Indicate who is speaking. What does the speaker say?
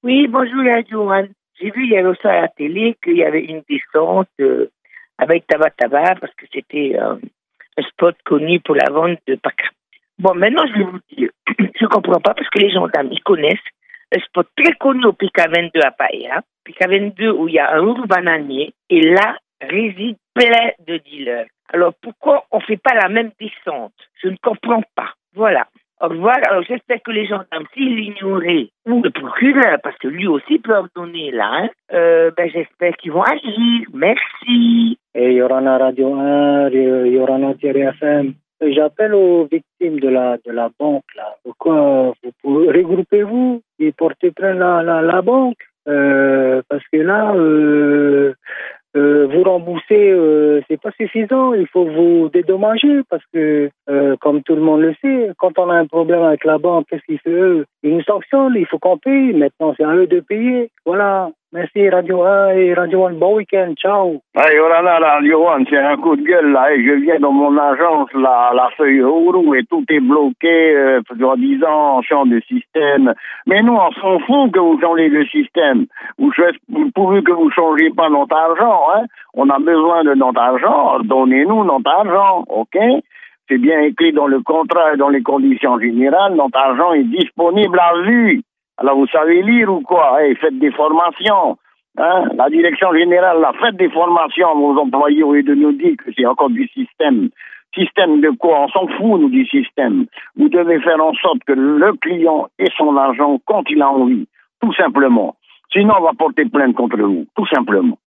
Speaker 1: Oui, bonjour, Johan. J'ai vu hier aussi à la télé qu'il y avait une descente avec Tabataba parce que c'était un spot connu pour la vente de paca. Bon, maintenant, je vais vous dire, je ne comprends pas parce que les gendarmes, ils connaissent un spot très connu au Pica 22 à Paella, Pica 22 où il y a un ours bananier et là réside plein de dealers. Alors, pourquoi on ne fait pas la même descente? Je ne comprends pas. Voilà. Au revoir. Alors, j'espère que les gendarmes, s'ils l'ignoraient, ou le procureur, parce que lui aussi peut ordonner là, j'espère qu'ils vont agir. Merci.
Speaker 2: Et Yorana Radio 1, Yorana-FM. J'appelle aux victimes de la banque, là. Pourquoi regroupez-vous et portez plainte la banque? Parce que là, vous rembourser, c'est pas suffisant. Il faut vous dédommager parce que, comme tout le monde le sait, quand on a un problème avec la banque, qu'est-ce qu'ils font eux? Ils nous sanctionnent, il faut qu'on paye. Maintenant, c'est à eux de payer. Voilà. Merci Radio 1 et Radio 1. Bon week-end. Ciao.
Speaker 3: Hey, Yorana Radio 1, c'est un coup de gueule là. Et je viens dans mon agence, la feuille rouge et tout est bloqué, soi-disant, change de système. Mais nous, on s'en fout que vous changez le système. Pourvu que vous changez pas notre argent, hein. On a besoin de notre argent. Donnez-nous notre argent, ok? C'est bien écrit dans le contrat et dans les conditions générales. Notre argent est disponible à vue. Alors, vous savez lire ou quoi? Hey, faites des formations. Hein? La direction générale, là, faites des formations à vos employés au lieu de nous dire que c'est encore du système. Système de quoi? On s'en fout, nous, du système. Vous devez faire en sorte que le client ait son argent quand il a envie. Tout simplement. Sinon, on va porter plainte contre vous. Tout simplement.